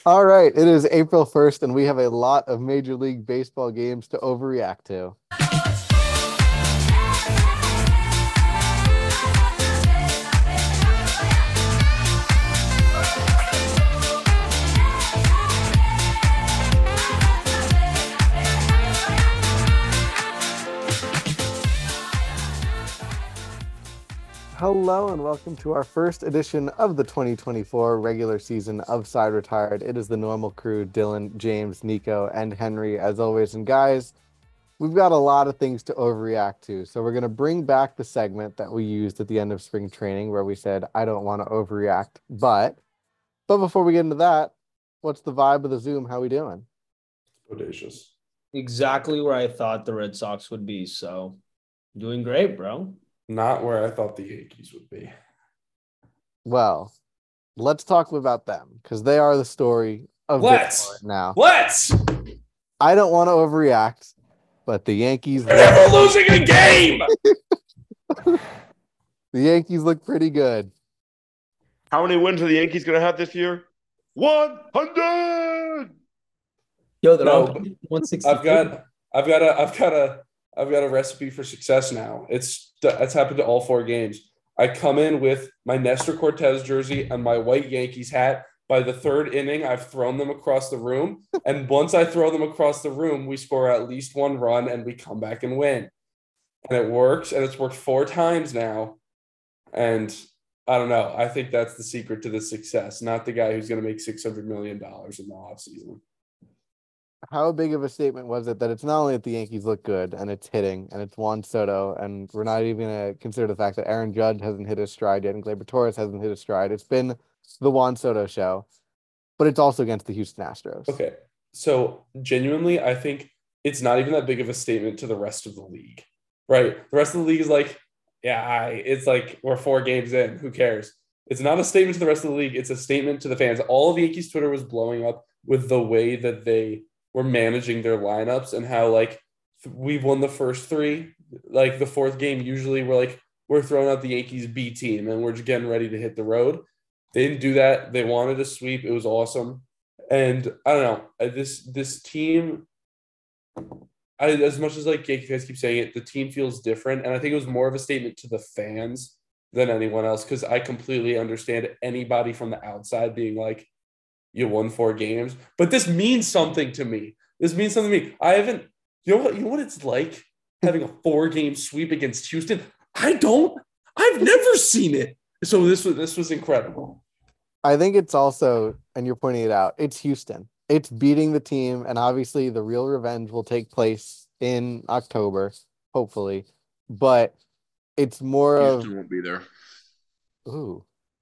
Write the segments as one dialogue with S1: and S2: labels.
S1: All right, it is April 1st, and we have a lot of Major League Baseball games to overreact to. Hello and welcome to our first edition of the 2024 regular season of Side Retired. It is the normal crew, Dylan, James, Nico, and Henry, as always. And guys, we've got a lot of things to overreact to. So we're going to bring back the segment that we used at the end of spring training where we said, I don't want to overreact. But before we get into that, what's the vibe of the Zoom? How we doing?
S2: Audacious.
S3: Exactly where I thought the Red Sox would be. So doing great, bro.
S2: Not where I thought the Yankees would be.
S1: Well, let's talk about them because they are the story of
S2: Let's
S1: right now.
S2: Let's.
S1: I don't want to overreact, but the Yankees
S2: We're never losing a game.
S1: The Yankees look pretty good.
S4: How many wins are the Yankees going to have this year? 100.
S3: Yo, they're
S2: No,
S3: on 160.
S2: I've got a recipe for success now. It's happened to all four games. I come in with my Nestor Cortez jersey and my white Yankees hat. By the third inning, I've thrown them across the room. And once I throw them across the room, we score at least one run and we come back and win. And it works, and it's worked 4 times now. And I don't know. I think that's the secret to the success, not the guy who's going to make $600 million in the offseason.
S1: How big of a statement was it that it's not only that the Yankees look good and it's hitting and it's Juan Soto, and we're not even going to consider the fact that Aaron Judge hasn't hit his stride yet and Gleyber Torres hasn't hit his stride. It's been the Juan Soto show, but it's also against the Houston Astros.
S2: Okay. So genuinely, I think it's not even that big of a statement to the rest of the league, right? The rest of the league is like, it's like we're 4 games in. Who cares? It's not a statement to the rest of the league. It's a statement to the fans. All of Yankees Twitter was blowing up with the way that they were managing their lineups and how we've won the first 3. Like the 4th game, usually we're throwing out the Yankees B team and we're just getting ready to hit the road. They didn't do that. They wanted a sweep. It was awesome. And I don't know, this team, as much as Yankee fans keep saying it, the team feels different. And I think it was more of a statement to the fans than anyone else, because I completely understand anybody from the outside being like, you won 4 games, but this means something to me. I haven't, you know what it's like having a 4-game sweep against Houston? I've never seen it. So this was incredible.
S1: I think it's also, and you're pointing it out, it's Houston. It's beating the team, and obviously the real revenge will take place in October, hopefully. But it's more
S4: Houston won't be there.
S1: Ooh.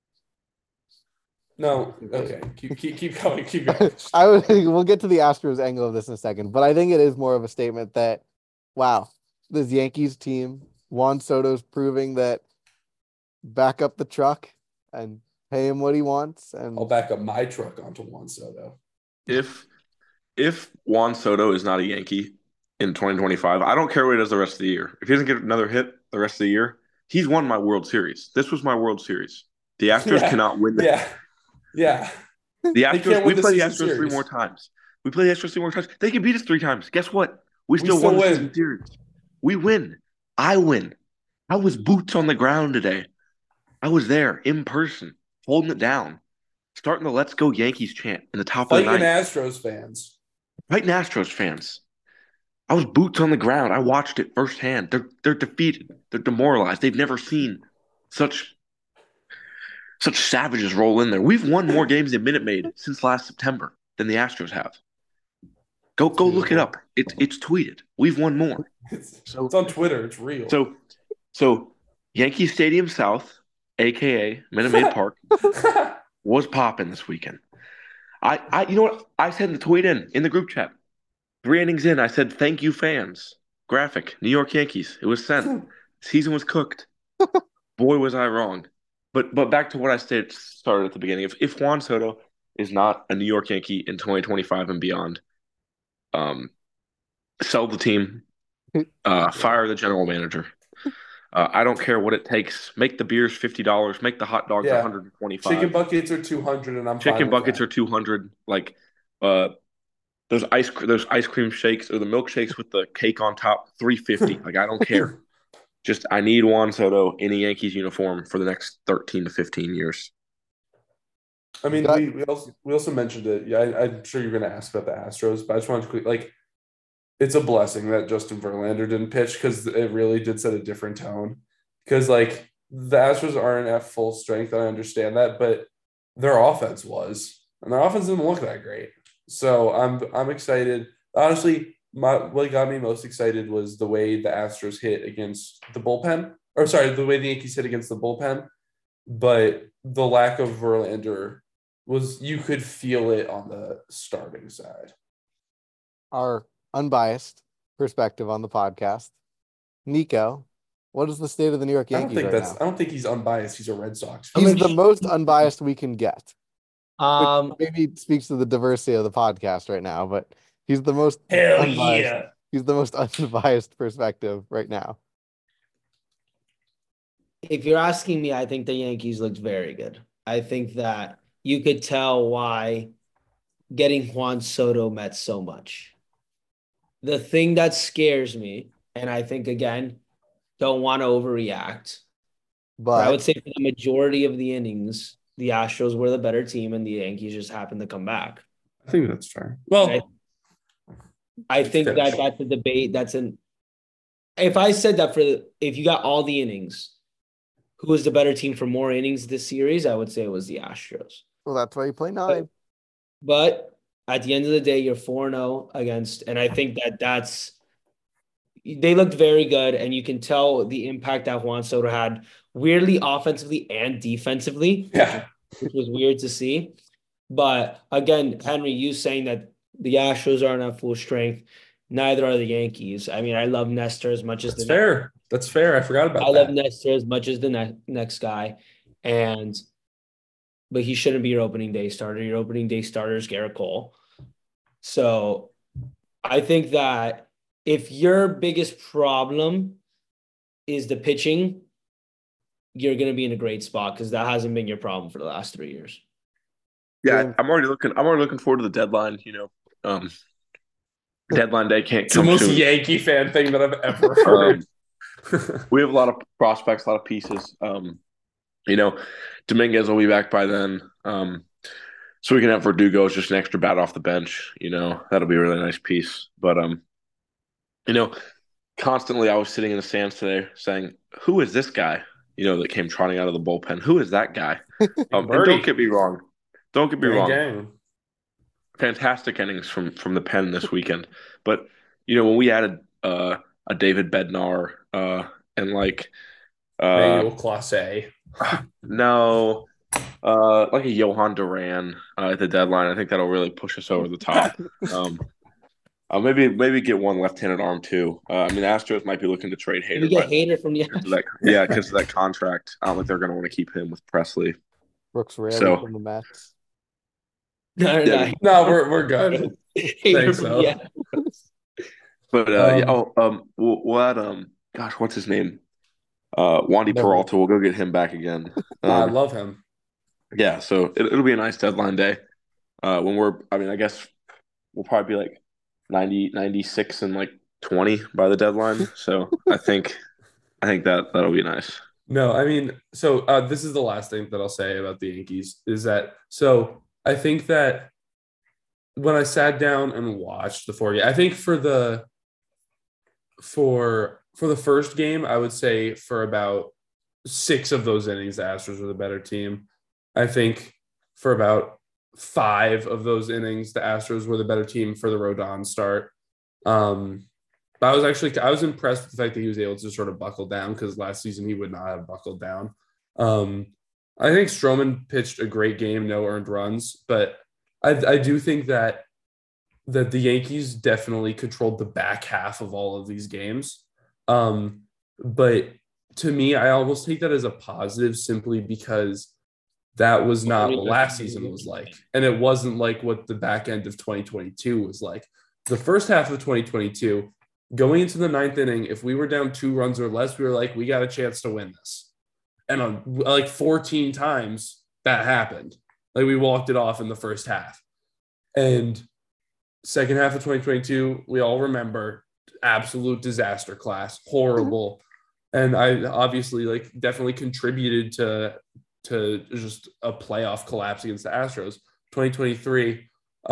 S2: No, okay. Keep going. Keep going.
S1: We'll get to the Astros angle of this in a second, but I think it is more of a statement that, wow, this Yankees team, Juan Soto's proving that back up the truck and pay him what he wants. And
S2: I'll back up my truck onto Juan Soto.
S4: If Juan Soto is not a Yankee in 2025, I don't care what he does the rest of the year. If he doesn't get another hit the rest of the year, he's won my World Series. This was my World Series. The Astros cannot win.
S2: Yeah.
S4: The Astros, we play the Astros 3 more times. They can beat us 3 times. Guess what? We still won the season series. We win. I win. I was boots on the ground today. I was there in person, holding it down, starting the "Let's Go Yankees" chant in the top of the ninth. Fighting Astros fans. I was boots on the ground. I watched it firsthand. They're defeated. They're demoralized. They've never seen such savages roll in there. We've won more games in Minute Maid since last September than the Astros have. Go look it up. It's tweeted. We've won more.
S2: It's on Twitter. It's real.
S4: So Yankee Stadium South, aka Minute Maid Park, was popping this weekend. I you know what I said in the tweet in the group chat. 3 innings in, I said, "Thank you, fans." Graphic, New York Yankees. It was sent. Season was cooked. Boy, was I wrong. But back to what I started at the beginning. If Juan Soto is not a New York Yankee in 2025 and beyond, sell the team, fire the general manager. I don't care what it takes. Make the beers $50. Make the hot dogs $125.
S2: Chicken buckets are $200, and I'm
S4: chicken
S2: fine
S4: buckets
S2: with
S4: are $200. Like, those ice cream shakes or the milkshakes with the cake on top, $350. Like, I don't care. Just I need Juan Soto in a Yankees uniform for the next 13 to 15 years.
S2: I mean, we also mentioned it. Yeah, I'm sure you're going to ask about the Astros, but I just wanted to quickly, it's a blessing that Justin Verlander didn't pitch because it really did set a different tone. Because the Astros aren't at full strength, and I understand that, but their offense was, and their offense didn't look that great. So I'm excited. Honestly, what got me most excited was the way the Astros hit against the bullpen, or sorry, the way the Yankees hit against the bullpen. But the lack of Verlander you could feel it on the starting side.
S1: Our unbiased perspective on the podcast. Nico, what is the state of the New York Yankees right now?
S2: I don't think he's unbiased. He's a Red Sox.
S1: He's the most unbiased we can get.
S3: Um,
S1: Which maybe speaks to the diversity of the podcast right now, but he's the most
S2: unbiased. Yeah.
S1: He's the most unbiased perspective right now.
S3: If you're asking me, I think the Yankees looked very good. I think that you could tell why getting Juan Soto meant so much. The thing that scares me, and I think, again, don't want to overreact, but I would say for the majority of the innings, the Astros were the better team and the Yankees just happened to come back.
S2: I think that's fair. Well,
S3: I think that's a debate. If I said that if you got all the innings, who was the better team for more innings this series, I would say it was the Astros.
S1: Well, that's why you play 9.
S3: But at the end of the day, you're 4-0 against, and I think they looked very good, and you can tell the impact that Juan Soto had, weirdly offensively and defensively.
S2: Yeah,
S3: which was weird to see. But again, Henry, you saying that the Astros aren't at full strength, neither are the Yankees. I mean, I love Nestor as much as
S2: fair. That's fair. I forgot about that.
S3: I love Nestor as much as the next guy, but he shouldn't be your opening day starter. Your opening day starter is Garrett Cole. So I think that if your biggest problem is the pitching, you're going to be in a great spot because that hasn't been your problem for the last 3 years.
S4: Yeah, I'm already looking forward to the deadline. Deadline day can't come soon.
S2: It's the most Yankee fan thing that I've ever heard.
S4: We have a lot of prospects, a lot of pieces. Dominguez will be back by then. So we can have Verdugo as just an extra bat off the bench. That'll be a really nice piece. But constantly I was sitting in the stands today saying, "Who is this guy?" That came trotting out of the bullpen. Who is that guy? And don't get me wrong. Fantastic innings from the pen this weekend. But when we added a David Bednar and
S2: Manuel Clase.
S4: No, like a Johan Duran at the deadline. I think that'll really push us over the top. Maybe get one left-handed arm too. The Astros might be looking to trade Hader.
S3: You get Hader from the
S4: because of that contract. I don't think they're going to want to keep him with Presley.
S1: Brooks Raley from the Mets.
S3: No,
S2: we're good. Thanks, though.
S3: Yeah.
S4: But we'll add what's his name? Wandy Peralta. We'll go get him back again.
S2: I love him.
S4: Yeah, so it'll be a nice deadline day. I guess we'll probably be like 90, 96 and 20 by the deadline. So I think that'll be nice.
S2: No, so this is the last thing that I'll say about the Yankees is that, so I think that when I sat down and watched the 4 games, I think for the first game, I would say for about 6 of those innings, the Astros were the better team. I think for about 5 of those innings, the Astros were the better team for the Rodon start. But I was impressed with the fact that he was able to sort of buckle down because last season he would not have buckled down. I think Stroman pitched a great game, no earned runs, but I do think that the Yankees definitely controlled the back half of all of these games. But to me, I almost take that as a positive simply because that was not what last season was like. And it wasn't like what the back end of 2022 was like. The first half of 2022, Going into the ninth inning, if we were down 2 runs or less, we were like, we got a chance to win this. And like 14 times that happened. Like we walked it off in the first half. And second half of 2022, we all remember absolute disaster class, horrible. And I obviously like definitely contributed to just a playoff collapse against the Astros. 2023,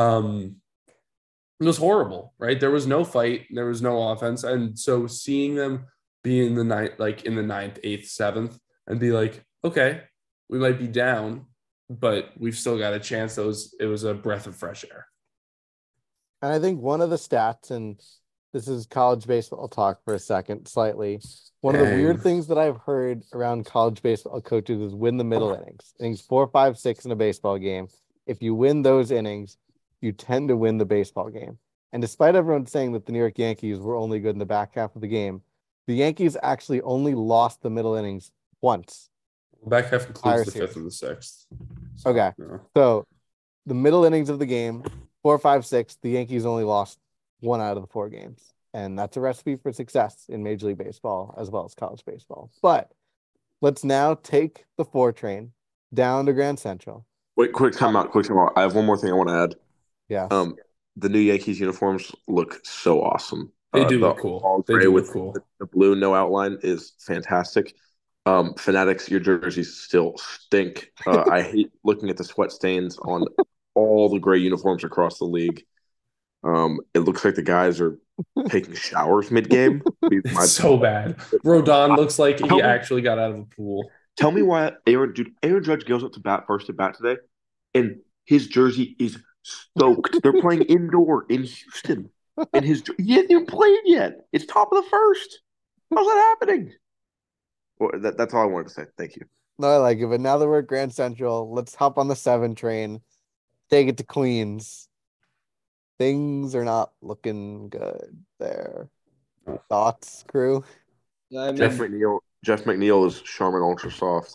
S2: it was horrible, right? There was no fight, there was no offense. And so seeing them be in the ninth, like in the ninth, eighth, seventh, and be like, okay, we might be down, but we've still got a chance. It was a breath of fresh air.
S1: And I think one of the stats, and this is college baseball talk for a second, slightly. One of the weird things that I've heard around college baseball coaches is win the middle innings. Innings 4, 5, 6 in a baseball game. If you win those innings, you tend to win the baseball game. And despite everyone saying that the New York Yankees were only good in the back half of the game, the Yankees actually only lost the middle innings once.
S2: Back half includes the fifth and the sixth.
S1: Okay. Yeah. So the middle innings of the game, 4, 5, 6, the Yankees only lost 1 out of the 4 games. And that's a recipe for success in Major League Baseball as well as college baseball. But let's now take the 4 train down to Grand Central.
S4: Wait, quick time out. I have one more thing I want to add.
S1: Yeah.
S4: The new Yankees uniforms look so awesome.
S2: They do look cool.
S4: All gray with the blue no outline is fantastic. Fanatics, your jerseys still stink. I hate looking at the sweat stains on all the gray uniforms across the league. It looks like the guys are taking showers mid-game.
S2: It's so bad. Rodon looks like he actually got out of a pool.
S4: Tell me why Aaron Judge goes up to bat first at bat today, and his jersey is soaked. They're playing indoor in Houston, and he hasn't even played yet. It's top of the first. How's that happening? Well, that's all I wanted to say. Thank you.
S1: No, I like it. But now that we're at Grand Central, let's hop on the 7 train, take it to Queens. Things are not looking good there. Thoughts, crew?
S3: I mean,
S4: Jeff McNeil is Charmin Ultra Soft.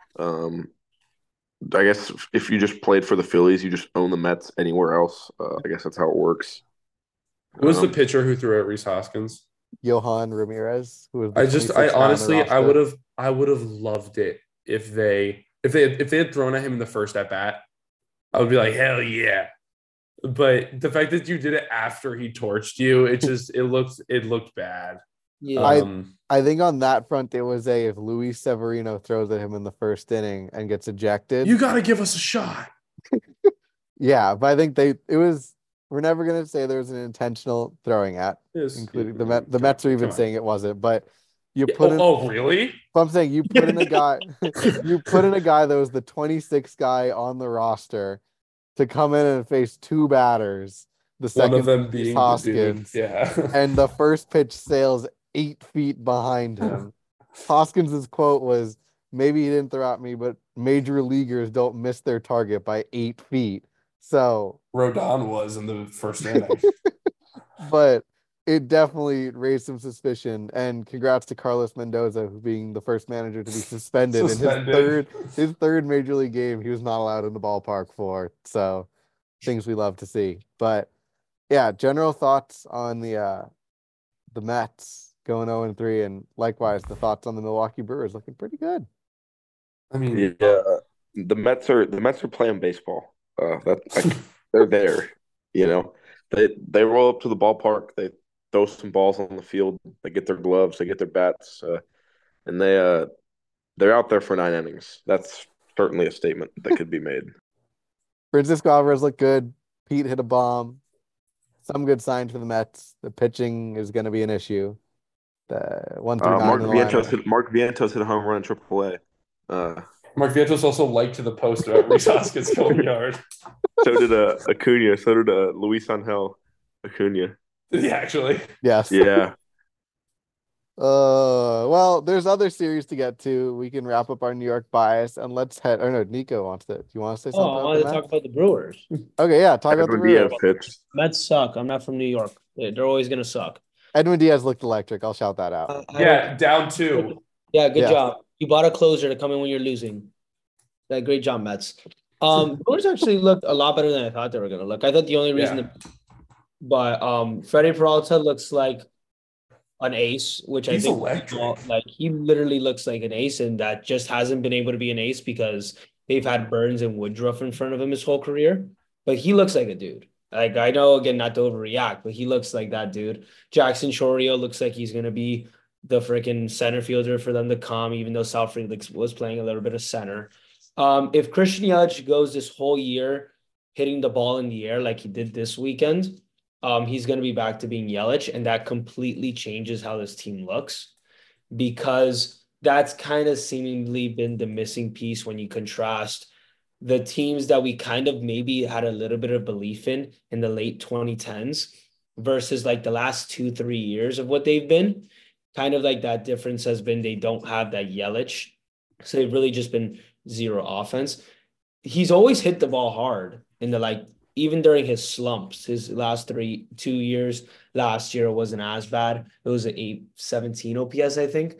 S4: I guess if you just played for the Phillies, you just own the Mets anywhere else. I guess that's how it works.
S2: Who was the pitcher who threw at Rhys Hoskins?
S1: Johan Ramirez. Who was
S2: I honestly, I would have loved it if they had thrown at him in the first at bat. I would be like, hell yeah. But the fact that you did it after he torched you, it looked bad.
S3: Yeah.
S1: I think on that front, it was if Luis Severino throws at him in the first inning and gets ejected.
S2: You got to give us a shot.
S1: Yeah, but I think we're never going to say there was an intentional throwing at, including the Mets are even saying it wasn't, but you put in.
S2: Oh, really?
S1: I'm saying you put in a guy, that was the 26th guy on the roster to come in and face 2 batters. The second
S2: one of them being
S1: Hoskins. And the first pitch sails 8 feet behind him. Hoskins' quote was, maybe he didn't throw at me, but major leaguers don't miss their target by 8 feet. So
S2: Rodon was in the first inning.
S1: But it definitely raised some suspicion. And congrats to Carlos Mendoza, who being the first manager to be suspended. In his third major league game. He was not allowed in the ballpark for. So things we love to see. But yeah, general thoughts on the Mets going 0-3, and likewise the thoughts on the Milwaukee Brewers looking pretty good.
S4: I mean, the Mets are playing baseball. They're there. You know, they roll up to the ballpark. They throw some balls on the field. They get their gloves. They get their bats, and they're out there for 9 innings. That's certainly a statement that could be made.
S1: Francisco Alvarez looked good. Pete hit a bomb. Some good signs for the Mets. The pitching is going to be an issue. The 1 through 9.
S4: Mark Vientos hit a home run in AAA.
S2: Mark Vientos also liked the post about Rhys Hoskins going yard.
S4: So did Acuna. So did Luis Angel Acuna.
S2: Did he actually?
S1: Yes.
S4: Yeah.
S1: Well, there's other series to get to. We can wrap up our New York bias and let's head. Oh no, Nico wants to. Do you want to say something?
S3: I wanted to talk about the Brewers.
S1: Okay, yeah, talk about the Brewers.
S3: Mets suck. I'm not from New York. They're always gonna suck.
S1: Edwin Diaz looked electric. I'll shout that out.
S2: Down 2.
S3: Yeah, good job. You bought a closer to come in when you're losing. Great job, Mets. Brewers actually looked a lot better than I thought they were gonna look. I thought the only reason, but Freddie Peralta looks like an ace, which
S2: He's
S3: I think
S2: electric.
S3: like he literally looks like an ace, and that just hasn't been able to be an ace because they've had Burns and Woodruff in front of him his whole career. But he looks like a dude. Like I know again not to overreact, but he looks like that dude. Jackson Chorio looks like he's gonna be the freaking center fielder for them to come, even though Sal Frelick was playing a little bit of center. If Christian Yelich goes this whole year hitting the ball in the air like he did this weekend, he's going to be back to being Yelich, and that completely changes how this team looks because that's kind of seemingly been the missing piece when you contrast the teams that we kind of maybe had a little bit of belief in the late 2010s versus like the last 2-3 years of what they've been. Kind of like that difference has been they don't have that Yelich. So they've really just been zero offense. He's always hit the ball hard in the like even during his slumps, his last 2 years, last year wasn't as bad. It was an 817 OPS, I think.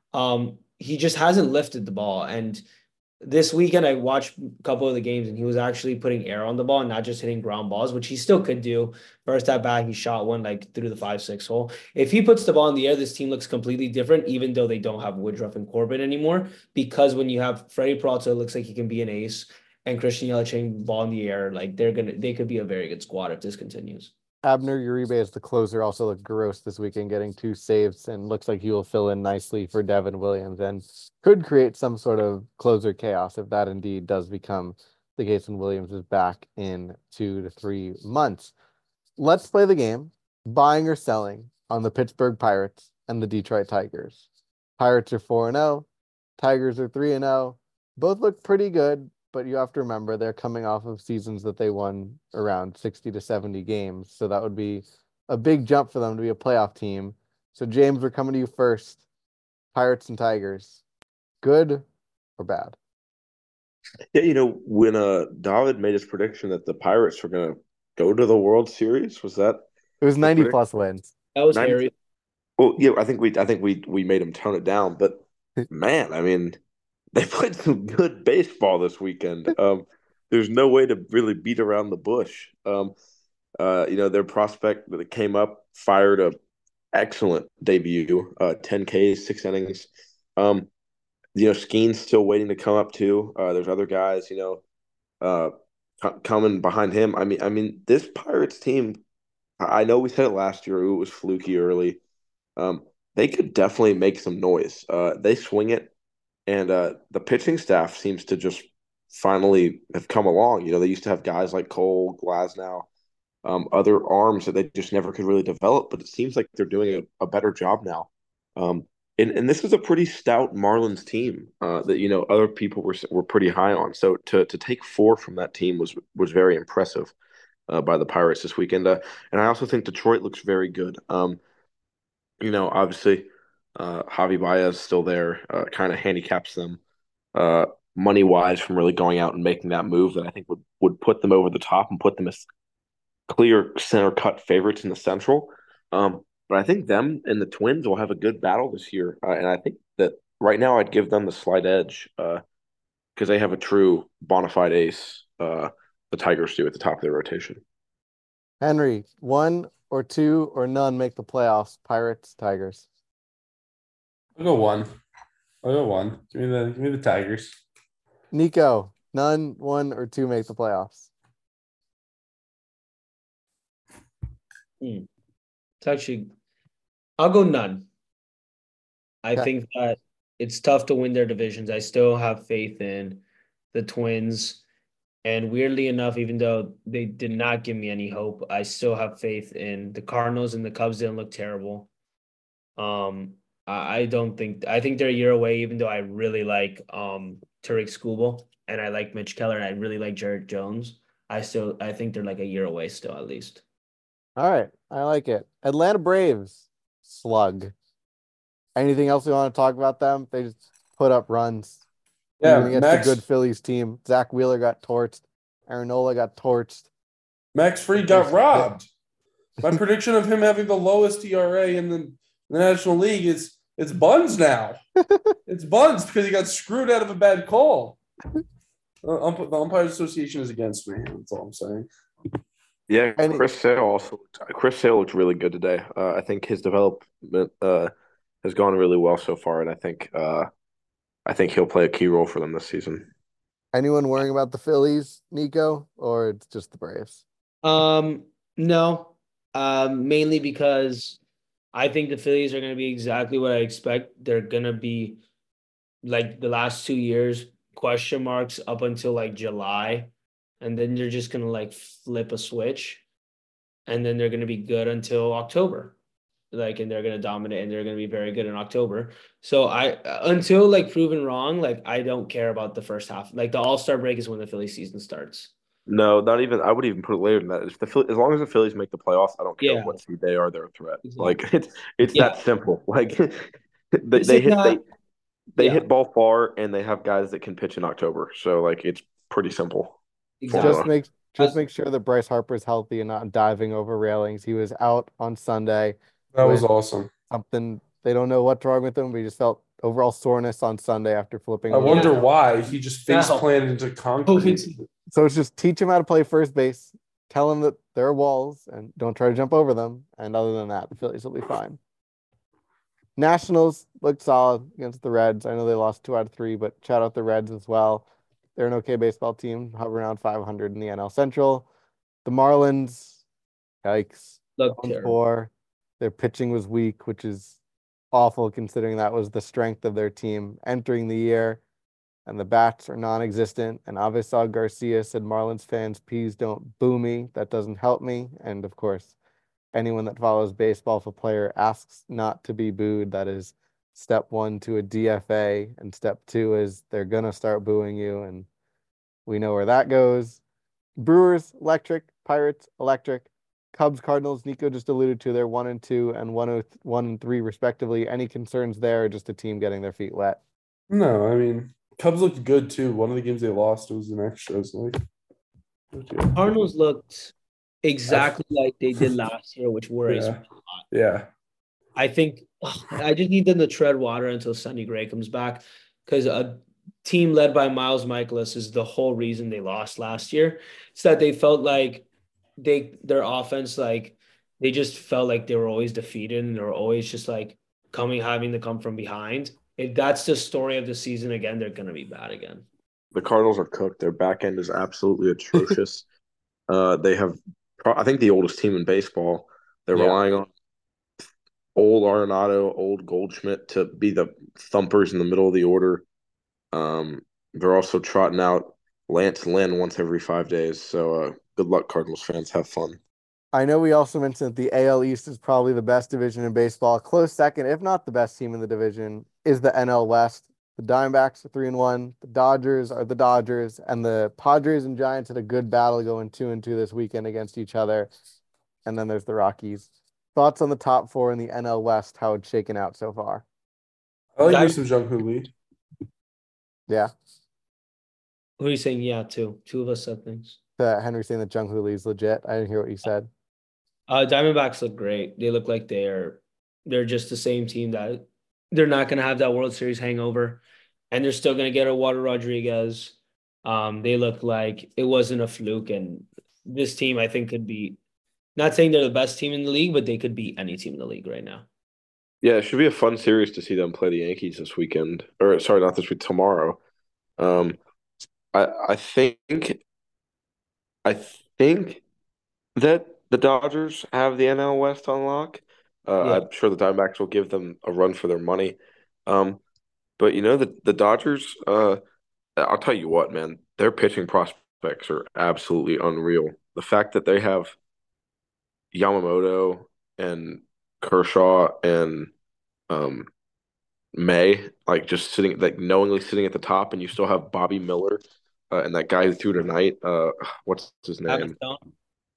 S3: He just hasn't lifted the ball. And this weekend, I watched a couple of the games, and he was actually putting air on the ball and not just hitting ground balls, which he still could do. First at bat, he shot one like through the 5-6 hole. If he puts the ball in the air, this team looks completely different, even though they don't have Woodruff and Corbin anymore. Because when you have Freddie Peralta, it looks like he can be an ace, and Christian Yelich hitting ball in the air, like they could be a very good squad if this continues.
S1: Abner Uribe as the closer also looked gross this weekend, getting 2 saves, and looks like he will fill in nicely for Devin Williams and could create some sort of closer chaos if that indeed does become the case when Williams is back in 2 to 3 months. Let's play the game, buying or selling on the Pittsburgh Pirates and the Detroit Tigers. Pirates are 4-0, Tigers are 3-0. Both look pretty good, but you have to remember they're coming off of seasons that they won around 60 to 70 games. So that would be a big jump for them to be a playoff team. So James, we're coming to you first. Pirates and Tigers, good or bad?
S4: Yeah, when David made his prediction that the Pirates were going to go to the World Series, was that?
S1: It was 90 plus wins.
S3: That was 90? Harry.
S4: Well, yeah, I think we made him tone it down, but man, I mean, they played some good baseball this weekend. There's no way to really beat around the bush. Their prospect that came up fired a excellent debut, 10 Ks, 6 innings. Skeen's still waiting to come up too. There's other guys, coming behind him. I mean, this Pirates team, I know we said it last year, it was fluky early. They could definitely make some noise. They swing it, and the pitching staff seems to just finally have come along. They used to have guys like Cole, Glasnow, other arms that they just never could really develop, but it seems like they're doing a better job now. And this is a pretty stout Marlins team that other people were pretty high on. So to take 4 from that team was very impressive by the Pirates this weekend. And I also think Detroit looks very good. Obviously, Javi Baez still there, kind of handicaps them money wise from really going out and making that move that I think would put them over the top and put them as clear center cut favorites in the Central. But I think them and the Twins will have a good battle this year. And I think that right now I'd give them the slight edge because they have a true bona fide ace, the Tigers do, at the top of their rotation.
S1: Henry, 1 or 2 or none make the playoffs, Pirates, Tigers?
S2: I'll go 1. Give me the Tigers.
S1: Nico, none, 1 or 2 make the playoffs?
S3: It's actually, I'll go none. I think that it's tough to win their divisions. I still have faith in the Twins. And weirdly enough, even though they did not give me any hope, I still have faith in the Cardinals, and the Cubs didn't look terrible. I think they're a year away, even though I really like Tarik Skubal and I like Mitch Keller and I really like Jared Jones. I think they're like a year away still, at least.
S1: All right. I like it. Atlanta Braves, slug. Anything else you want to talk about them? They just put up runs.
S2: Yeah,
S1: against Max, a good Phillies team. Zach Wheeler got torched. Aaron Nola got torched.
S2: Max Fried got robbed. My prediction of him having the lowest ERA in the National League is it's buns now. It's buns because he got screwed out of a bad call. The Umpires Association is against me. That's all I'm saying.
S4: Yeah,
S1: And
S4: Chris Sale looked really good today. I think his development has gone really well so far, and I think he'll play a key role for them this season.
S1: anyone worrying about the Phillies, Nico, or it's just the Braves?
S3: No. Mainly because I think the Phillies are going to be exactly what I expect. They're going to be like the last 2 years, question marks up until like July. And then they're just going to like flip a switch. And then they're going to be good until October. Like, and they're going to dominate and they're going to be very good in October. So until like proven wrong, like I don't care about the first half. Like the All-Star break is when the Philly season starts.
S4: No, not even. I would even put it later than that. As long as the Phillies make the playoffs, I don't care
S3: Yeah,
S4: what seed they are. They're a threat.
S3: exactly.
S4: Like it's
S3: Yeah.
S4: that simple. Like they,
S3: This
S4: they
S3: is
S4: hit
S3: not,
S4: they
S3: yeah,
S4: hit ball far, and they have guys that can pitch in October. So like it's pretty simple
S3: exactly.
S1: Just
S4: formula.
S1: make just
S3: As,
S1: make sure that Bryce Harper's healthy and not diving over railings. He was out on Sunday
S2: That was
S1: with
S2: awesome.
S1: something they don't know what's wrong with him, but he just felt overall soreness on Sunday after flipping
S2: I
S1: over.
S2: wonder
S3: yeah.
S2: why he just face
S3: No.
S2: planted into concrete.
S1: So it's just teach him how to play first base, tell him that there are walls and don't try to jump over them. And other than that, the Phillies will be fine. Nationals looked solid against the Reds. I know they lost 2 out of 3, but shout out the Reds as well. They're an okay baseball team, hovering around 500 in the NL Central. The Marlins, yikes,
S3: Look
S1: on
S3: terrible.
S1: 4. Their pitching was weak, which is awful considering that was the strength of their team entering the year. And the bats are non-existent. And Avisal Garcia said, Marlins fans, please don't boo me. That doesn't help me. And of course, anyone that follows baseball, if a player asks not to be booed, that is step 1 to a DFA. And step 2 is they're going to start booing you. And we know where that goes. Brewers, electric. Pirates, electric. Cubs, Cardinals, Nico just alluded to. They're 1-2 and 1-3 respectively. Any concerns there, or just a team getting their feet wet?
S2: No, I mean Cubs looked good too. One of the games they lost was in extras. Like, okay.
S3: Cardinals looked exactly like they did last year, which worries me
S2: Yeah,
S3: a lot.
S2: yeah.
S3: I think I just need them to tread water until Sonny Gray comes back because a team led by Miles Michaelis is the whole reason they lost last year. It's that they felt like their offense, like they just felt like they were always defeated and they were always just like having to come from behind. If that's the story of the season again, they're gonna be bad again.
S4: The Cardinals are cooked. Their back end is absolutely atrocious. They have, I think, the oldest team in baseball. They're
S2: Yeah.
S4: relying on old Arenado, old Goldschmidt to be the thumpers in the middle of the order. They're also trotting out Lance Lynn once every 5 days. So good luck, Cardinals fans. Have fun.
S1: I know we also mentioned that the AL East is probably the best division in baseball. Close second, if not the best team in the division, is the NL West. The Diamondbacks are 3-1. The Dodgers are the Dodgers, and the Padres and Giants had a good battle going 2-2 this weekend against each other. And then there's the Rockies. Thoughts on the top 4 in the NL West? How it's shaken out so far?
S2: I like me
S3: That,
S2: some Jung Hoo Lee.
S1: Yeah,
S3: who are you saying? Yeah, two of us said things.
S1: Henry saying that Jung Hoo Lee is legit. I didn't hear what you said.
S3: Diamondbacks look great. They look like they're just the same team that they're not going to have that World Series hangover, and they're still going to get a Water Rodriguez. They look like it wasn't a fluke, and this team I think could be not saying they're the best team in the league, but they could beat any team in the league right now.
S4: Yeah, it should be a fun series to see them play the Yankees this weekend. Or sorry, not this week, tomorrow. Um, I I think I think that the Dodgers have the NL West on lock.
S3: Yeah,
S4: I'm sure the Diamondbacks will give them a run for their money. Um, but the Dodgers, I'll tell you what, man, their pitching prospects are absolutely unreal. The fact that they have Yamamoto and Kershaw and um, May, like just sitting, like knowingly sitting at the top, and you still have Bobby Miller and that guy who threw tonight. What's his name?
S3: Avastone.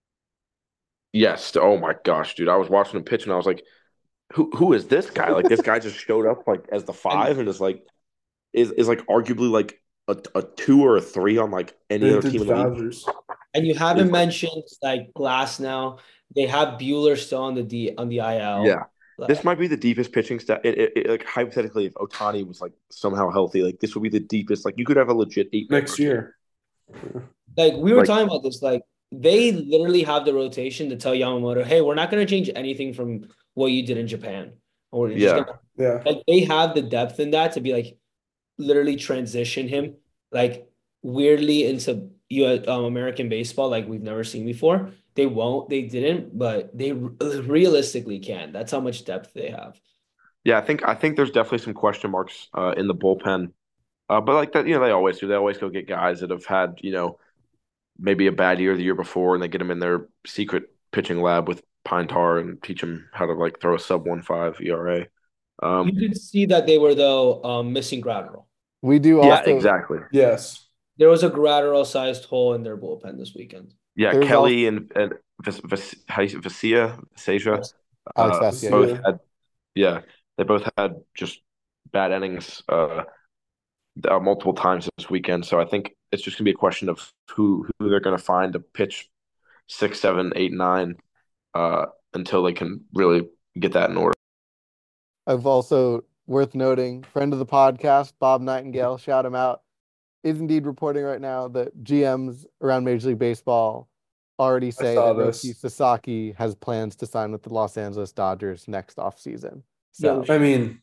S4: Yes. Oh my gosh, dude! I was watching him pitch, and I was like, "Who is this guy? Like this guy just showed up like as the
S3: And
S4: five, and is like arguably like a two or a three on like any other team
S2: Vintage
S4: in the league."
S2: Dodgers.
S3: and you
S4: Is
S3: haven't
S4: like,
S3: mentioned like Glass now. They have Bueller still on the IL.
S4: yeah, this might be the deepest pitching stat. Like hypothetically, if Otani was like somehow healthy, like this would be the deepest. Like you could have a legit 8-man
S2: Next
S4: rotation.
S2: year.
S3: Like we were
S4: Like
S3: talking about this, like they literally have the rotation to tell Yamamoto, hey, we're not going to change anything from what you did in Japan. Or just like they have the depth in that to be like literally transition him like weirdly into American baseball like we've never seen before. They didn't, but they realistically can. That's how much depth they have.
S4: Yeah, I think there's definitely some question marks in the bullpen. But like that, they always do. They always go get guys that have had, maybe a bad year the year before, and they get them in their secret pitching lab with Pine Tar and teach them how to like throw a sub-1.5 ERA.
S3: You did see that they were though missing Graterol.
S1: We do also.
S4: Yeah, exactly.
S2: Yes.
S3: There was a Graterol-sized hole in their bullpen this weekend.
S4: Yeah, there's Kelly and Vesia,
S1: Alex Vesia,
S4: both had, they both had just bad innings multiple times this weekend. So I think it's just gonna be a question of who they're gonna find to pitch 6, 7, 8, 9 until they can really get that in order.
S1: I've also worth noting, friend of the podcast, Bob Nightingale, shout him out, is indeed reporting right now that GMs around Major League Baseball already say that Roki Sasaki has plans to sign with the Los Angeles Dodgers next offseason. So
S2: I mean,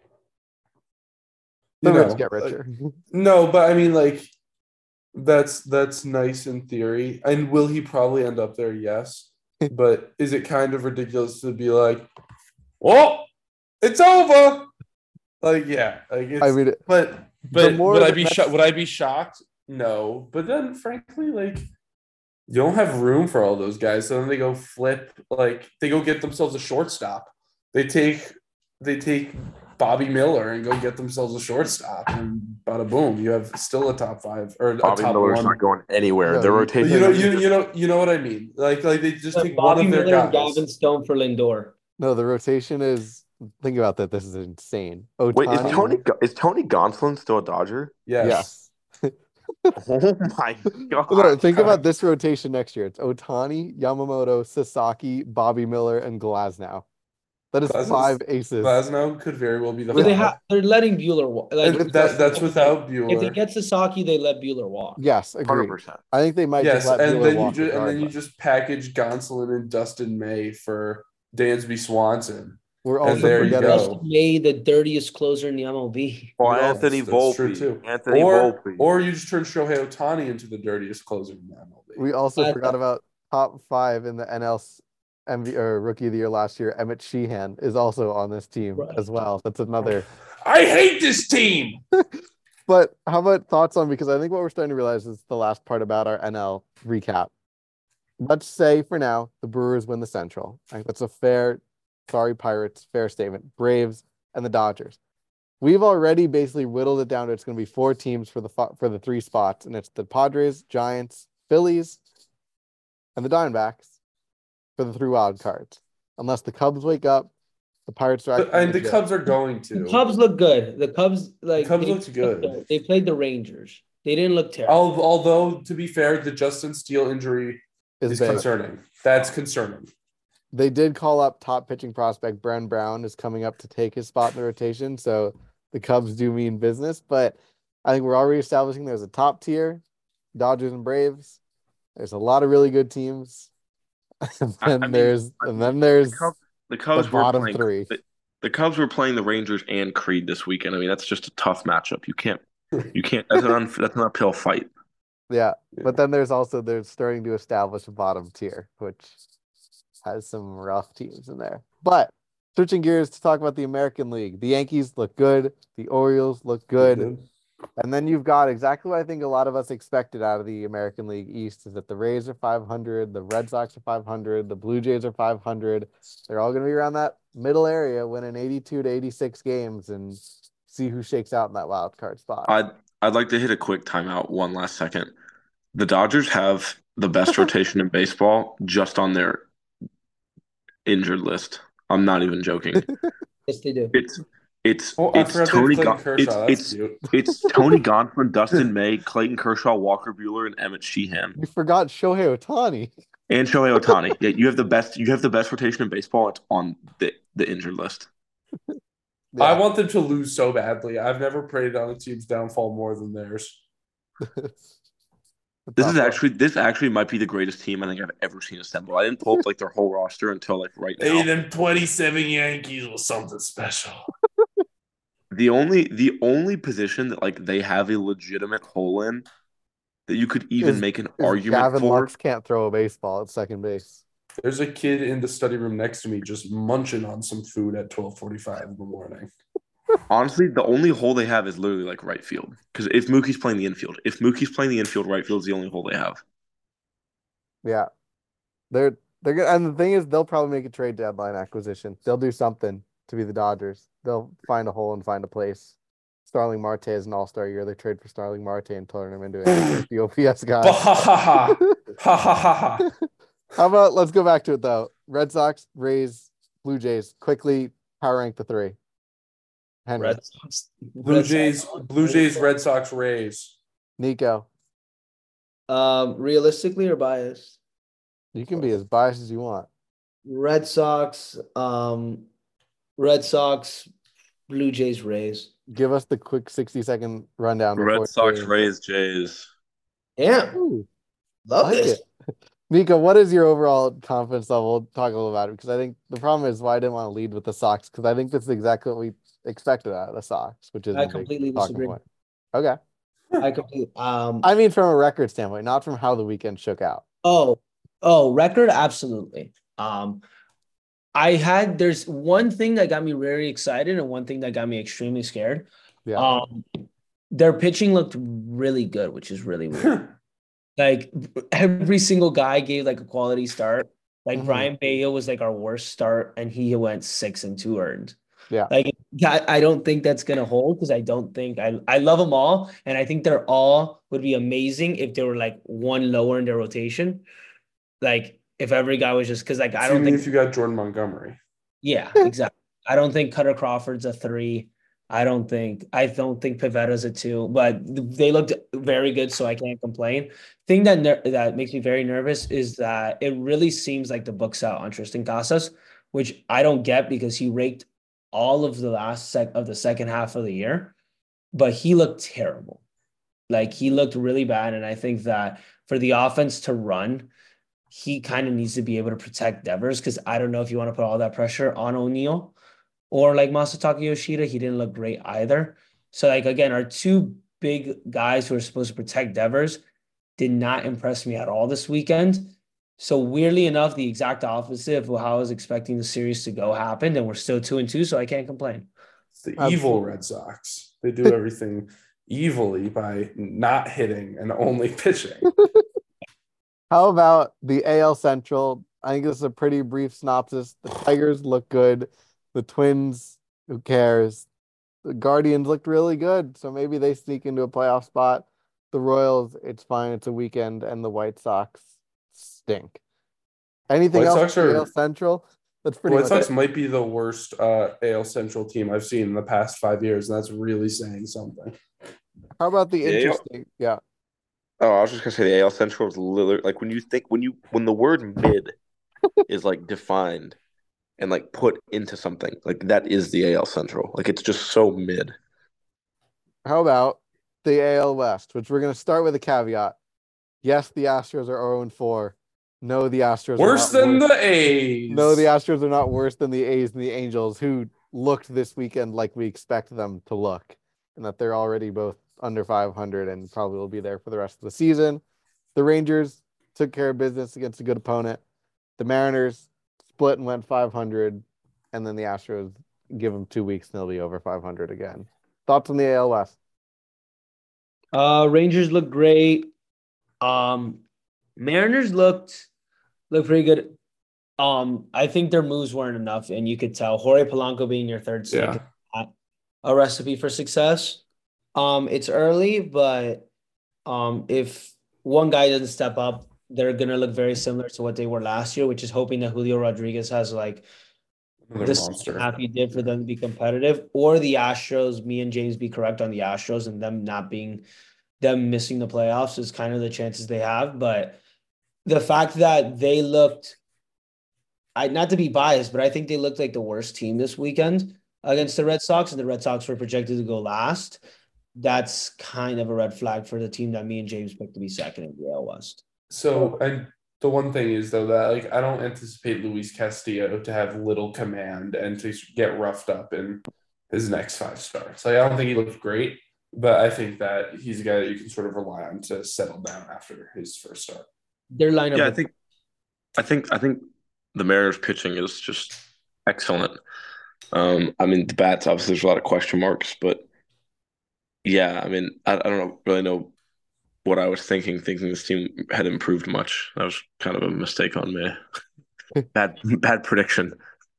S1: the rich get richer.
S2: No, but I mean, like, that's nice in theory. And will he probably end up there? Yes. But is it kind of ridiculous to be like, well, it's over? Like, yeah. Like, it's, I mean, but would I be shocked? No. But then, frankly, like, you don't have room for all those guys. So then they go flip, like, they go get themselves a shortstop. They take Bobby Miller and go get themselves a shortstop, and bada boom, you have still a top 5 or
S4: Bobby
S2: a top
S4: Miller's
S2: 1.
S4: not going anywhere. They're rotating.
S2: You know what I mean? Like they just take Bobby one of their Miller guys.
S3: Gavin Stone for Lindor.
S1: No, the rotation is. Think about that. This is insane.
S4: Ohtani. Wait, is Tony Gonsolin still a Dodger?
S2: Yes.
S4: Oh my god!
S1: No, think about this rotation next year. It's Ohtani, Yamamoto, Sasaki, Bobby Miller, and Glasnow. That is 5 aces.
S2: Glasnow could very well be the.
S3: They're letting Buehler walk.
S2: Like, that's without Buehler.
S3: If they get Sasaki, they let Buehler walk.
S1: Yes, agreed. 100%. I think they might.
S2: Yes,
S1: just let Buehler walk
S2: and then you just package Gonsolin and Dustin May for Dansby Swanson.
S1: We're also
S2: forgetting
S3: Dustin May, the dirtiest closer in the MLB.
S4: Well, Anthony Volpe.
S2: Or you just turn Shohei Ohtani into the dirtiest closer in the MLB.
S1: We also forgot about top 5 in the NL Rookie of the Year last year. Emmett Sheehan is also on this team as well. That's another.
S2: I hate this team.
S1: But how about thoughts on, because I think what we're starting to realize is the last part about our NL recap. Let's say for now the Brewers win the Central. I think that's a fair. Sorry, Pirates. Fair statement. Braves and the Dodgers. We've already basically whittled it down to it's going to be 4 teams for the 3 spots, and it's the Padres, Giants, Phillies, and the Diamondbacks for the 3 wild cards. Unless the Cubs wake up, the Pirates are.
S2: And the Cubs are going to.
S3: The Cubs look good. The Cubs
S2: looked good.
S3: They played the Rangers. They didn't look terrible.
S2: Although, to be fair, the Justin Steele injury is concerning. That's concerning.
S1: They did call up top pitching prospect Bren Brown is coming up to take his spot in the rotation, so the Cubs do mean business. But I think we're already establishing there's a top tier, Dodgers and Braves. There's a lot of really good teams, and then there's
S4: the Cubs
S1: the bottom 3.
S4: The Cubs were playing the Rangers and Creed this weekend. I mean, that's just a tough matchup. You can't. That's an uphill fight.
S1: Yeah, but then they're starting to establish a bottom tier, which has some rough teams in there. But switching gears to talk about the American League, the Yankees look good. The Orioles look good. And then you've got exactly what I think a lot of us expected out of the American League East is that the Rays are 500, the Red Sox are 500, the Blue Jays are 500. They're all going to be around that middle area, winning 82 to 86 games and see who shakes out in that wild card spot.
S4: I'd like to hit a quick timeout 1 last second. The Dodgers have the best rotation in baseball just on their injured list. I'm not even joking.
S3: Yes, they do.
S4: It's Tony Gonsolin, Dustin May, Clayton Kershaw, Walker Buehler, and Emmett Sheehan.
S1: You forgot Shohei Ohtani.
S4: And Shohei Ohtani. Yeah, you have the best rotation in baseball. It's on the injured list.
S2: Yeah. I want them to lose so badly. I've never preyed on a team's downfall more than theirs.
S4: This actually might be the greatest team I think I've ever seen assemble. I didn't pull up like their whole roster until like right now.
S2: Hey, them 27 Yankees was something special.
S4: The only position that like they have a legitimate hole in that you could even make an argument
S1: Gavin
S4: for.
S1: Lux can't throw a baseball at second base.
S2: There's a kid in the study room next to me just munching on some food at 12:45 in the morning.
S4: Honestly, the only hole they have is literally like right field. Because if Mookie's playing the infield, right field is the only hole they have.
S1: Yeah, they're good, and the thing is, they'll probably make a trade deadline acquisition. They'll do something to be the Dodgers. They'll find a hole and find a place. Starling Marte is an all-star year. They trade for Starling Marte and turn him into the OPS guy. How about let's go back to it though. Red Sox, Rays, Blue Jays. Quickly power rank the three. Henry.
S3: Red Sox.
S2: Blue Jays, Red Sox, Rays.
S1: Nico.
S3: Realistically or biased?
S1: You can be as biased as you want.
S3: Red Sox, Blue Jays, Rays.
S1: Give us the quick 60-second rundown.
S4: Red Sox, Rays, Jays.
S3: Yeah. Love
S1: like
S3: this.
S1: It. Nico, what is your overall confidence level? Talk a little about it, because I think the problem is why I didn't want to lead with the Sox, because I think this is exactly what we expected out of the Sox, which is
S3: I completely disagree.
S1: Point. Okay.
S3: I completely
S1: I mean from a record standpoint, not from how the weekend shook out.
S3: Record, absolutely. There's one thing that got me very excited and one thing that got me extremely scared.
S1: Yeah.
S3: Their pitching looked really good, which is really weird. Like every single guy gave like a quality start. Like Brian Bayo was like our worst start, and he went 6-2 earned.
S1: Yeah.
S3: Like I don't think that's gonna hold, because I don't think I love them all, and I think they're all would be amazing if they were like one lower in their rotation. Like if every guy was just, because like I don't think
S2: if you got Jordan Montgomery.
S3: Yeah, exactly. I don't think Cutter Crawford's a 3. I don't think Pavetta's a 2, but they looked very good, so I can't complain. Thing that makes me very nervous is that it really seems like the book's out on Tristan Casas, which I don't get, because he raked all of the the second half of the year, but he looked terrible. Like he looked really bad, and I think that for the offense to run, he kind of needs to be able to protect Devers, because I don't know if you want to put all that pressure on O'Neill. Or like Masataka Yoshida, he didn't look great either. So like, again, our two big guys who are supposed to protect Devers did not impress me at all this weekend. So weirdly enough, the exact opposite of how I was expecting the series to go happened, and we're still 2-2, so I can't complain.
S2: It's the evil Red Sox. They do everything evilly by not hitting and only pitching.
S1: How about the AL Central? I think this is a pretty brief synopsis. The Tigers look good. The Twins, who cares? The Guardians looked really good, so maybe they sneak into a playoff spot. The Royals, it's fine. It's a weekend, and the White Sox stink. Anything else in the AL Central?
S2: That's pretty much it. White Sox might be the worst AL Central team I've seen in the past 5 years, and that's really saying something.
S1: How about the interesting? Yeah.
S4: Oh, I was just gonna say the AL Central is literally like when the word mid is like defined and like put into something, like that is the AL Central. Like it's just so mid.
S1: How about the AL West, which we're gonna start with a caveat. Yes, the Astros are 0-4. No, the Astros
S2: worse than the A's.
S1: No, the Astros are not worse than the A's and the Angels, who looked this weekend like we expect them to look, and that they're already both under 500 and probably will be there for the rest of the season. The Rangers took care of business against a good opponent. The Mariners split and went 500, and then the Astros give them 2 weeks and they'll be over 500 again. Thoughts on the AL West?
S3: Rangers look great. Mariners looked pretty good. I think their moves weren't enough, and you could tell. Jorge Polanco being your third string, a recipe for success. It's early, but if one guy doesn't step up, they're gonna look very similar to what they were last year, which is hoping that Julio Rodriguez has like this half he did for them to be competitive, or the Astros. Me and James be correct on the Astros, and them missing the playoffs is kind of the chances they have. But the fact that they looked, not to be biased, but I think they looked like the worst team this weekend against the Red Sox, and the Red Sox were projected to go last. that's kind of a red flag for the team that me and James picked to be second in the AL West.
S2: So, and the one thing is, though, that like I don't anticipate Luis Castillo to have little command and to get roughed up in his next 5 starts. Like, I don't think he looked great, but I think that he's a guy that you can sort of rely on to settle down after his first start.
S3: Their lineup.
S4: Yeah, I think the Mariners pitching is just excellent. I mean, the bats, obviously, there's a lot of question marks, but yeah, I mean, I don't really know what I was thinking this team had improved much. That was kind of a mistake on me. Bad prediction.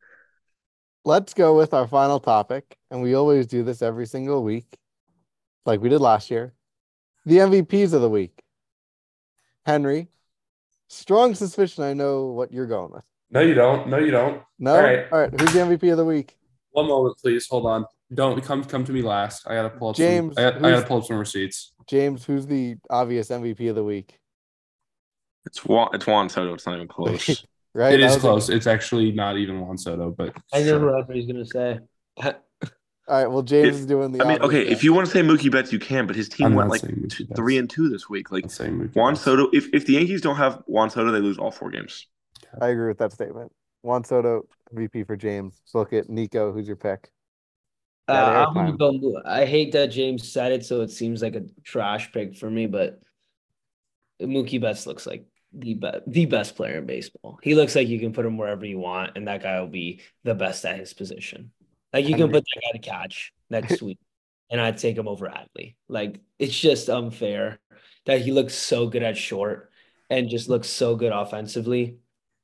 S1: Let's go with our final topic, and we always do this every single week, like we did last year. The MVPs of the week. Henry, strong suspicion I know what you're going with.
S2: No, you don't. No, you don't.
S1: No? All right. Who's the MVP of the week?
S2: One moment, please. Hold on. Don't come to me last. I gotta pull up
S1: James.
S2: I gotta pull up some receipts.
S1: James, who's the obvious MVP of the week?
S4: It's Juan Soto. It's not even close.
S1: Right?
S2: It is close. It's actually not even Juan Soto, but
S3: I know what he's gonna say.
S1: All right. Well, James is doing the.
S4: I mean, okay. If you want to say Mookie Betts, you can, but his team went like 3-2 this week. Like Juan Soto. If the Yankees don't have Juan Soto, they lose all 4 games.
S1: I agree with that statement. Juan Soto MVP for James. Look at Nico. Who's your pick?
S3: I'm gonna go. I hate that James said it, so it seems like a trash pick for me. But Mookie Betts looks like the best player in baseball. He looks like you can put him wherever you want, and that guy will be the best at his position. Like you can put that guy to catch next week, and I'd take him over Adley. Like it's just unfair that he looks so good at short and just looks so good offensively.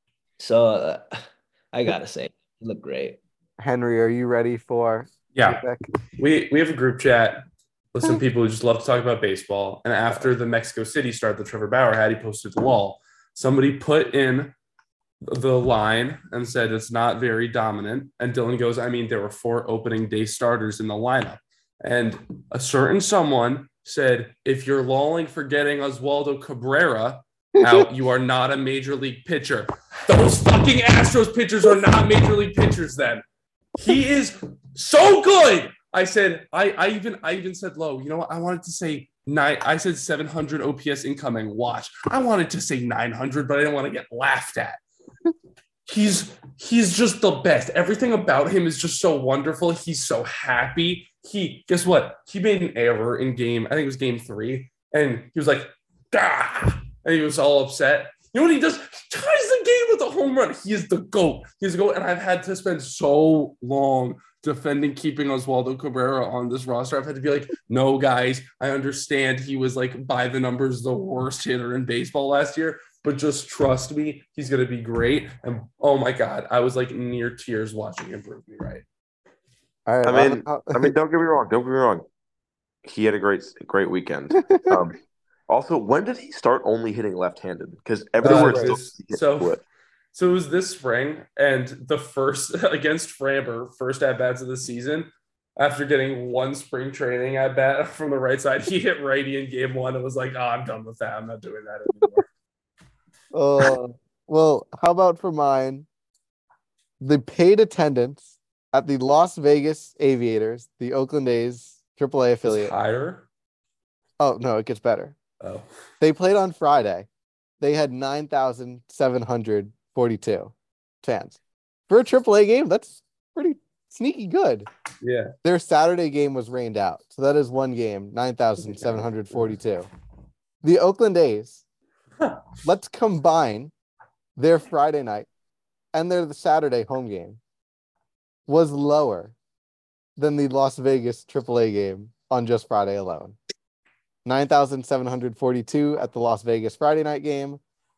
S3: So I gotta say, he looked great.
S1: Henry, are you ready for?
S2: Yeah, we have a group chat. Listen, people who just love to talk about baseball. And after the Mexico City start that Trevor Bauer had, he posted the wall. Somebody put in the line and said it's not very dominant. And Dylan goes, I mean, there were 4 opening day starters in the lineup. And a certain someone said, if you're lolling for getting Oswaldo Cabrera out, you are not a major league pitcher. Those fucking Astros pitchers are not major league pitchers then. He is so good. I said, I even said low. You know what? I wanted to say 9. I said 700 OPS incoming. Watch. I wanted to say 900, but I didn't want to get laughed at. He's just the best. Everything about him is just so wonderful. He's so happy. Guess what? He made an error in game. I think it was game 3, and he was like, ah, and he was all upset. You know what he does? He ties the game with a home run. He is the GOAT. He's the GOAT. And I've had to spend so long defending keeping Oswaldo Cabrera on this roster. I've had to be like, no, guys, I understand he was like by the numbers the worst hitter in baseball last year, but just trust me, he's going to be great. And oh my God, I was like near tears watching him prove me right.
S1: All right.
S4: I mean, don't get me wrong. He had a great weekend. Also, when did he start only hitting left-handed? Because everywhere
S2: so it was this spring, and the first against Framber, first at bats of the season, after getting 1 spring training at bat from the right side, he hit righty in game 1 and was like, "Oh, I'm done with that. I'm not doing that
S1: anymore." Well, how about for mine? The paid attendance at the Las Vegas Aviators, the Oakland A's AAA affiliate.
S2: It's higher?
S1: Oh no, it gets better.
S2: Oh,
S1: they played on Friday. They had 9,742 fans for a AAA game. That's pretty sneaky good.
S2: Yeah.
S1: Their Saturday game was rained out, so that is 1 game, 9,742. The Oakland A's. Let's combine their Friday night and the Saturday home game was lower than the Las Vegas AAA game on just Friday alone. 9,742 at the Las Vegas Friday night game,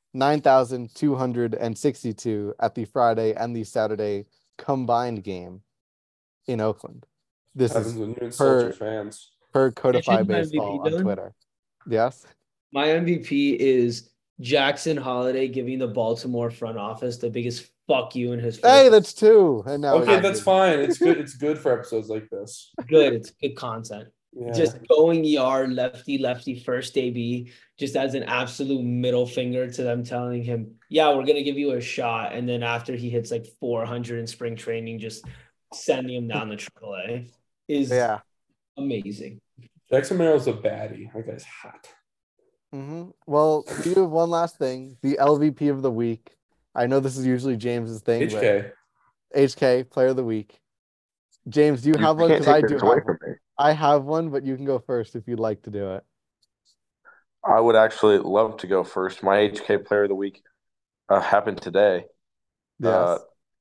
S1: 9,262 at the Friday and the Saturday combined game in Oakland. This is per Codify Baseball on Twitter. Yes?
S3: My MVP is Jackson Holiday giving the Baltimore front office the biggest fuck you in his face.
S1: Hey, that's 2. And now
S2: okay, that's fine. It's good. It's good for episodes like this.
S3: Good. It's good content. Yeah. Just going yard, lefty, first AB, just as an absolute middle finger to them, telling him, yeah, we're going to give you a shot. And then after he hits like 400 in spring training, just sending him down the AAA is amazing.
S2: Jackson Merrill's a baddie. That guy's hot.
S1: Well, we do have one last thing. The LVP of the week. I know this is usually James's thing,
S2: HK.
S1: but HK, Player of the Week. James, do you have one? Because I do have one. I have one, but you can go first if you'd like to do it.
S4: I would actually love to go first. My HK Player of the Week happened today.
S1: Yes.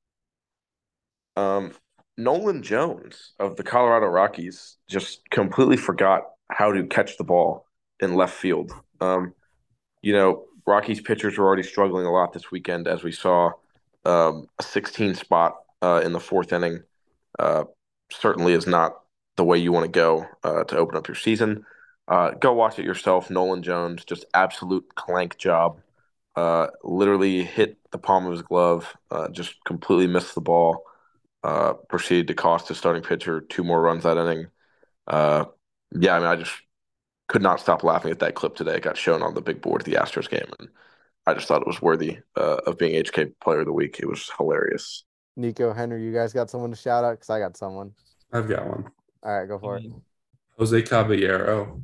S4: Nolan Jones of the Colorado Rockies just completely forgot how to catch the ball in left field. Rockies pitchers were already struggling a lot this weekend, as we saw a 16 spot in the fourth inning. Certainly is not the way you want to go to open up your season. Go watch it yourself. Nolan Jones, just absolute clank job. Literally hit the palm of his glove, just completely missed the ball. Proceeded to cost his starting pitcher 2 more runs that inning. I just could not stop laughing at that clip today. It got shown on the big board at the Astros game, and I just thought it was worthy of being HK Player of the Week. It was hilarious.
S1: Nico, Henry, you guys got someone to shout out? Because I got someone.
S2: I've got one.
S1: All right, go for it.
S2: Jose Caballero.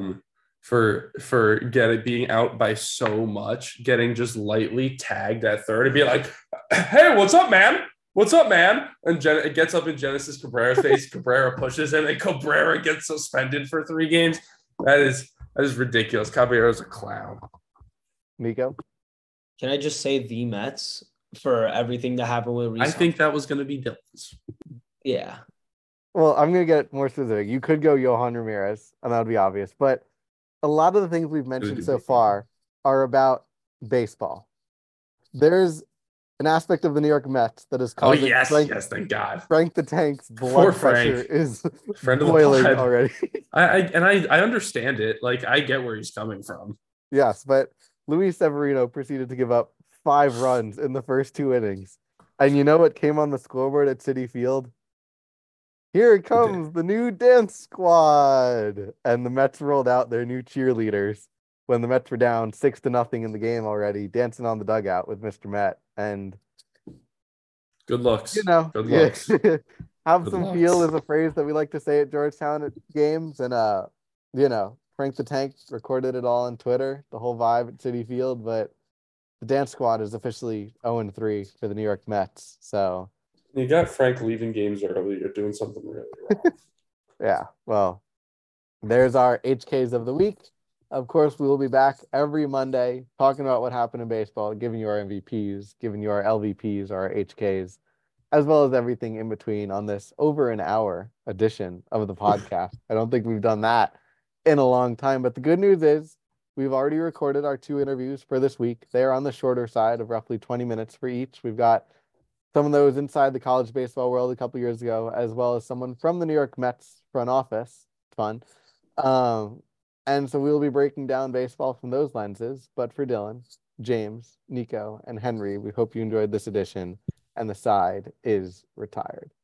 S2: For being out by so much, getting just lightly tagged at third and being like, "Hey, what's up, man? What's up, man?" And it gets up in Genesis Cabrera's face. Cabrera pushes him, and Cabrera gets suspended for 3 games. That is ridiculous. Caballero's a clown.
S1: Nico?
S3: Can I just say the Mets for everything that happened with Reese?
S2: I think that was going to be Dylan's.
S3: Yeah.
S1: Well, I'm going to get more specific. You could go Yohan Ramirez, and that would be obvious. But a lot of the things we've mentioned so far are about baseball. There's an aspect of the New York Mets that is causing
S2: yes, thank God.
S1: Frank the Tank's blood pressure is boiling already.
S2: I understand it. Like, I get where he's coming from.
S1: Yes, but Luis Severino proceeded to give up 5 runs in the first 2 innings. And you know what came on the scoreboard at Citi Field? Here it comes, the new dance squad. And the Mets rolled out their new cheerleaders when the Mets were down 6-0 in the game already, dancing on the dugout with Mr. Met. And
S2: good looks.
S1: Good looks. Have
S2: good
S1: some
S2: looks.
S1: feel is a phrase that we like to say at Georgetown at games. And, Frank the Tank recorded it all on Twitter, the whole vibe at Citi Field. But the dance squad is officially 0-3 for the New York Mets. So
S2: you got Frank leaving games early. You're doing something really wrong.
S1: Yeah, well, there's our HKs of the week. Of course, we will be back every Monday talking about what happened in baseball, giving you our MVPs, giving you our LVPs, our HKs, as well as everything in between on this over an hour edition of the podcast. I don't think we've done that in a long time, but the good news is we've already recorded our 2 interviews for this week. They're on the shorter side of roughly 20 minutes for each. We've got some of those inside the college baseball world a couple years ago, as well as someone from the New York Mets front office. Fun. And so we'll be breaking down baseball from those lenses. But for Dylan, James, Nico, and Henry, we hope you enjoyed this edition. And the side is retired.